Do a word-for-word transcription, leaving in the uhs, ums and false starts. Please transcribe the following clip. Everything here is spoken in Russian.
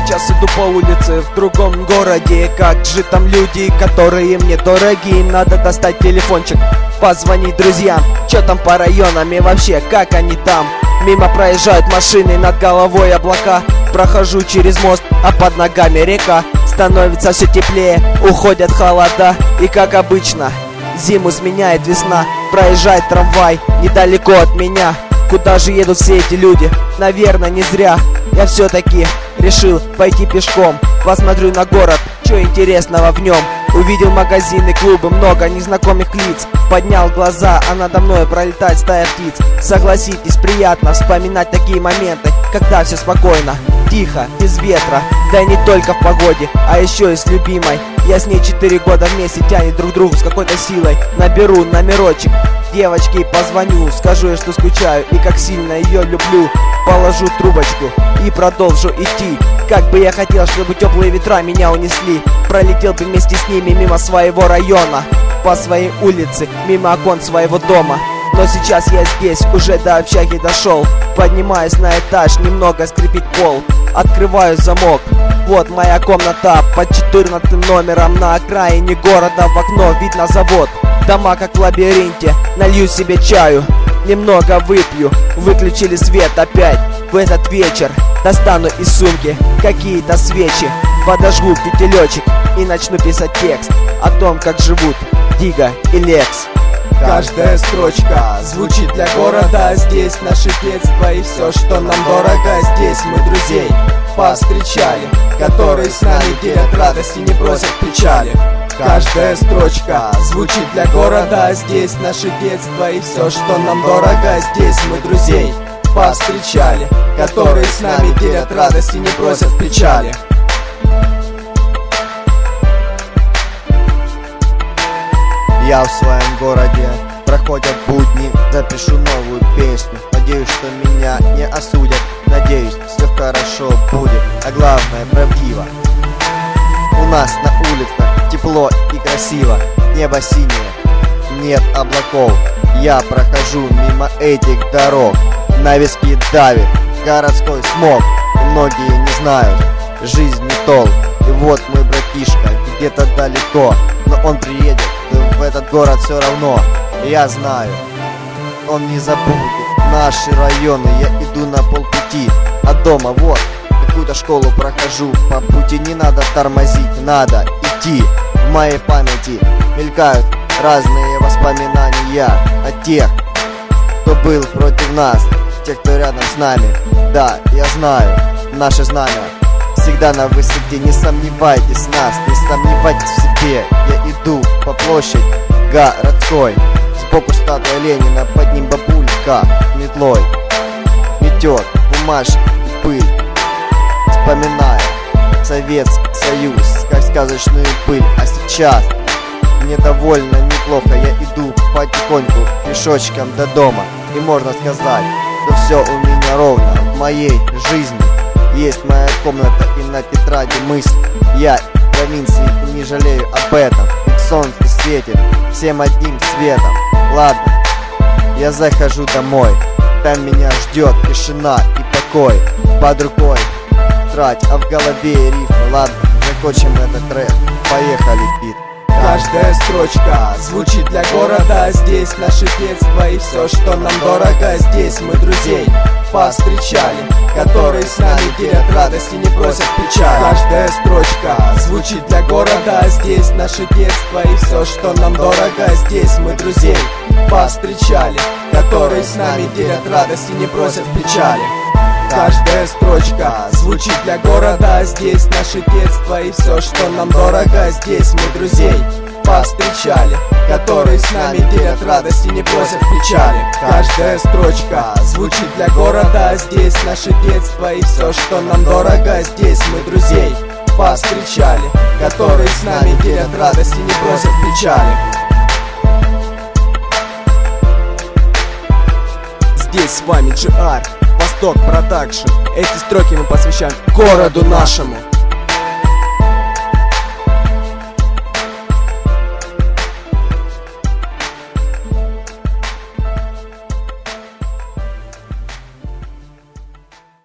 сейчас иду по улице в другом городе. Как же там люди, которые мне дороги. Надо достать телефончик, позвонить друзьям. Чё там по районам и вообще, как они там? Мимо проезжают машины, над головой облака. Прохожу через мост, а под ногами река. Становится все теплее, уходят холода. И как обычно, зиму сменяет весна. Проезжает трамвай недалеко от меня. Куда же едут все эти люди? Наверное, не зря. Я все-таки решил пойти пешком. Посмотрю на город, что интересного в нем. Увидел магазины, клубы, много незнакомых лиц. Поднял глаза, а надо мной пролетает стая птиц. Согласитесь, приятно вспоминать такие моменты, когда все спокойно, тихо, без ветра. Да и не только в погоде, а еще и с любимой. Я с ней четыре года вместе, тянет друг другу с какой-то силой. Наберу номерочек девочке и позвоню. Скажу ей, что скучаю и как сильно ее люблю. Положу трубочку и продолжу идти. Как бы я хотел, чтобы теплые ветра меня унесли. Пролетел бы вместе с ними мимо своего района, по своей улице, мимо окон своего дома. Но сейчас я здесь, уже до общаги дошел. Поднимаюсь на этаж, немного скрипит пол. Открываю замок, вот моя комната под четырнадцатым номером. На окраине города в окно видно завод. Дома как в лабиринте, налью себе чаю, немного выпью. Выключили свет опять в этот вечер. Достану из сумки какие-то свечи, подожгу фитилечек и начну писать текст о том, как живут Дига и Лекс. Каждая строчка звучит для города. Здесь наше детство и все, что нам дорого. Здесь мы друзей повстречали, которые с нами делят радость и не бросят печали. Каждая строчка звучит для города. Здесь наше детство и все, что нам дорого. Здесь мы друзей повстречали, которые с нами делят радость и не бросят печали. Я в своем городе, проходят будни, запишу новую песню. Надеюсь, что меня не осудят, надеюсь, все хорошо будет, а главное правдиво. У нас на улицах тепло и красиво, небо синее, нет облаков. Я прохожу мимо этих дорог, на виски давит городской смог. Многие не знают, жизнь не толк. И вот мой братишка где-то далеко, но он приедет в этот город все равно. Я знаю, он не забудет наши районы. Я иду на полпути от дома, вот какую-то школу прохожу. По пути не надо тормозить, надо идти. В моей памяти мелькают разные воспоминания о тех, кто был против нас, тех, кто рядом с нами. Да, я знаю, наше знамя всегда на высоте. Не сомневайтесь в нас, не сомневайтесь в себе. Я иду по площади городской, сбоку статуя Ленина, под ним бабулька метлой метет бумажки и пыль, вспоминая Советский Союз, как сказочную пыль. А сейчас мне довольно неплохо, я иду потихоньку пешочком до дома. И можно сказать, что все у меня ровно. В моей жизни есть моя комната и на тетради мысли. Я в провинции и не жалею об этом, ведь солнце светит всем одним светом. Ладно, я захожу домой, там меня ждет тишина и покой. Под рукой трать, а в голове рифмы. Ладно, закончим этот трек, поехали, бит. Каждая строчка звучит для города. Здесь наше детство и все, что нам дорого. Здесь мы друзей повстречали, которые с нами делят радость и не бросят печаль. Каждая строчка звучит для города. Здесь наше детство и все, что нам дорого. Здесь мы друзей повстречали, которые с нами делят радость и не бросят печали. Каждая строчка звучит для города. Здесь наше детство и все, что нам дорого. Здесь мы друзей повстречали, которые с нами делят радость и не бросят печали. Каждая строчка звучит для города. Здесь наше детство и все, что нам дорого. Здесь мы друзей повстречали, которые с нами делят радость и не бросят печали. Здесь с вами джи ар Восток Продакшн. Эти строки мы посвящаем городу нашему.